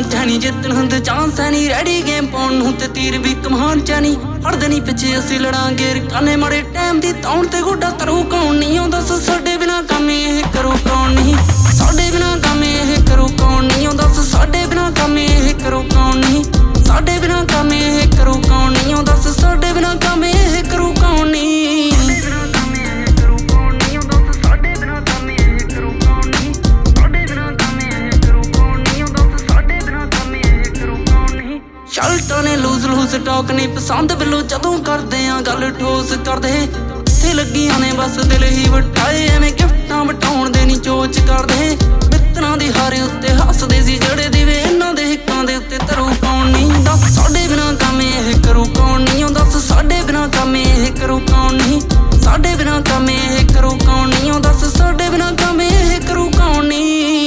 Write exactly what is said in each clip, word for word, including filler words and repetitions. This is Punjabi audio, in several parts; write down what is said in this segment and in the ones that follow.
ਚਾਨੀ ਜਿੱਤਣ ਹੁੰਦੇ ਚਾਂਸ ਹੈ ਨੀ ਰੈਡੀ ਗੇਮ ਪਾਉਣ ਨੂੰ ਤੇ ਤੀਰ ਵੀ ਕਮਾਨ ਚਾਨੀ ਹੜਦੇ ਨੀ ਪਿੱਛੇ ਅਸੀਂ ਲੜਾਂਗੇ ਕਾਨੇ ਮਾੜੇ ਟਾਈਮ ਦੀ ਤੌਣ ਤੇ ਗੋਡਾ ਤਰੂ ਕੌਣ ਨਹੀਂ ਆਉਂਦਾ ਸਾਡੇ ਬਿਨਾ ਕੰਮ ਇਹ ਕਰੂ ਕੌਣ ਨਹੀਂ ਸਾਡੇ ਬਿਨਾ ਕੰਮ ਇਹ ਕਰੂ ਕੌਣ ਨਹੀਂ ਆਉਂਦਾ ਸਾਡੇ ਬਿਨਾ ਕੰਮ ਇਹ ਕਰੂ ਕੌਣ ਨਹੀਂ ਸਾਡੇ ਬਿਨਾ ਕੰਮ ਇਹ ਕਰੂ ਕੌਣ ਨਹੀਂ ਆਉਂਦਾ ਸਾਡੇ ਬਿਨਾ ਕੰਮ ਇਹ ਕਰੂ ਕੌਣ ਨਹੀਂ ਸ਼ਲਟਾਂ ਨੇ ਲੂਜ਼ ਲੂਜ਼ ਟਾਕ ਨਹੀਂ ਪਸੰਦ ਬਿੱਲੋ ਜਦੋਂ ਕਰਦੇ ਆ ਗੱਲ ਠੋਸ ਕਰਦੇ ਇੱਥੇ ਲੱਗੀਆਂ ਨੇ ਬਸ ਦਿਲ ਹੀ ਵਟਾਏ ਐਵੇਂ ਗਿਫਟਾਂ ਵਟਾਉਣ ਦੇ ਨਹੀਂ ਚੋਚ ਕਰਦੇ ਮਿੱਤਰਾਂ ਦੀ ਹਾਰੇ ਉੱਤੇ ਹੱਸਦੇ ਸੀ ਜਿਹੜੇ ਦੀਵੇ ਇਹਨਾਂ ਦੇ ਹਿੱਕਾਂ ਦੇ ਉੱਤੇ ਧਰੂ ਕੌਣ ਨਹੀਂ ਦੱਸ ਸਾਡੇ ਬਿਨਾ ਕੰਮ ਇਹ ਕਰੂ ਕੌਣ ਨਹੀਂ ਦੱਸ ਸਾਡੇ ਬਿਨਾ ਕੰਮ ਇਹ ਕਰੂ ਕੌਣ ਨਹੀਂ ਸਾਡੇ ਬਿਨਾ ਕੰਮ ਇਹ ਕਰੂ ਕੌਣ ਨਹੀਂ ਦੱਸ ਸਾਡੇ ਬਿਨਾ ਕੰਮ ਇਹ ਕਰੂ ਕੌਣ ਨਹੀਂ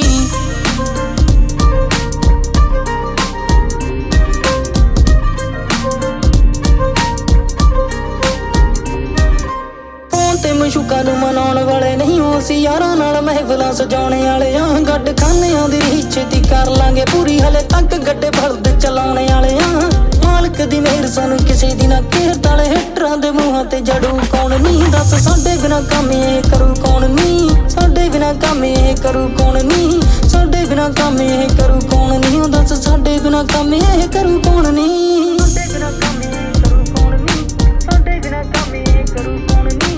ਮਸ਼ੂਕਾਂ ਨੂੰ ਮਨਾਉਣ ਵਾਲੇ ਨਹੀਂ ਹੋ ਅਸੀਂ ਯਾਰਾਂ ਨਾਲ ਮਹਿਫਲਾਂ ਸਜਾਉਣੇ ਵਾਲੇ ਆ ਗੱਡ ਖਾਨਿਆਂ ਦੀ ਰੀਛ ਛੇਤੀ ਕਰ ਲਾਂਗੇ ਪੂਰੀ ਹਲੇ ਤੱਕ ਗੱਡੇ ਬਲਦ ਚਲਾਉਣੇ ਵਾਲੇ ਆ ਮਾਲਕ ਦੀ ਮਿਹਰ ਸਾਨੂੰ ਕਿਸੇ ਦੀ ਨਾ ਘੇਰ ਤਾਲੇ ਹਿੱਟਰਾਂ ਦੇ ਮੂੰਹਾਂ ਤੇ ਜੜੂ ਕੌਣ ਨਹੀਂ ਦੱਸ ਸਾਡੇ ਬਿਨਾ ਕੰਮ ਇਹ ਕਰੂ ਕੌਣ ਨਹੀਂ ਸਾਡੇ ਬਿਨਾ ਕੰਮ ਇਹ ਕਰੂ ਕੌਣ ਨਹੀਂ ਸਾਡੇ ਬਿਨਾ ਕੰਮ ਇਹ ਕਰੂ ਕੌਣ ਨਹੀਂ ਦੱਸ ਸਾਡੇ ਬਿਨਾ ਕੰਮ ਇਹ ਕਰੂ ਕੌਣ ਨਹੀਂ ਸਾਡੇ ਬਿਨਾ ਕੰਮ ਇਹ ਕਰੂ ਕੌਣ ਨਹੀਂ ਸਾਡੇ ਬਿਨਾ ਕੰਮ ਇਹ ਕਰੂ ਕੌਣ ਨਹੀਂ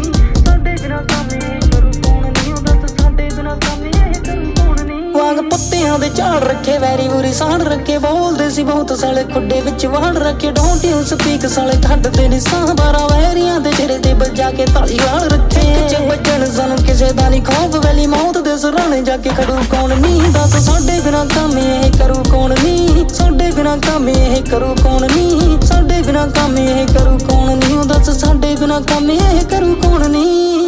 ਵਾਂਗ ਪੱਤਿਆਂ ਦੇ ਝਾੜ ਰੱਖੇ ਵੈਰੀ ਬੁਰੀ ਸਾੜ ਰੱਖੇ ਬੋਲਦੇ ਸੀ ਬਹੁਤ ਸਾਲੇ ਖੁੱਡੇ ਵਿੱਚ ਵਾੜ ਰੱਖੇ ਡੋਂਟ ਯੂ ਸਪੀਕ ਸਾਲੇ ਕੱਢਦੇ ਨੀ ਸਾਹ ਬਾਰਾਂ ਵੈਰੀਆਂ ਦੇ ਚਿਹਰੇ ਤੇ ਵੱਜਾ ਕੇ ਤਾਲੀ ਵਾਲ ਰੱਖੇ ਚ ਵੱਜਣ ਸਾਨੂੰ ਕਿਸੇ ਦਾ ਨੀ ਖੌਫ ਵੈਲੀ ਮੌਤ ਦੇ ਸਰਾਣੇ ਜਾ ਕੇ ਖੜੂ ਕੌਣ ਨਹੀਂ ਦੱਸ ਸਾਡੇ ਬਿਨਾ ਕੰਮ ਇਹ ਕਰੂ ਕੌਣ ਨਹੀਂ ਸਾਡੇ ਬਿਨਾ ਕੰਮ ਇਹ ਕਰੂ ਕੌਣ ਨਹੀਂ ਸਾਡੇ ਬਿਨਾ ਕੰਮ ਇਹ ਕਰੂ ਕੌਣ ਨਹੀਂ ਦੱਸ ਸਾਡੇ ਬਿਨਾ ਕੰਮ ਇਹ ਕਰੂ ਕੌਣ ਨਹੀਂ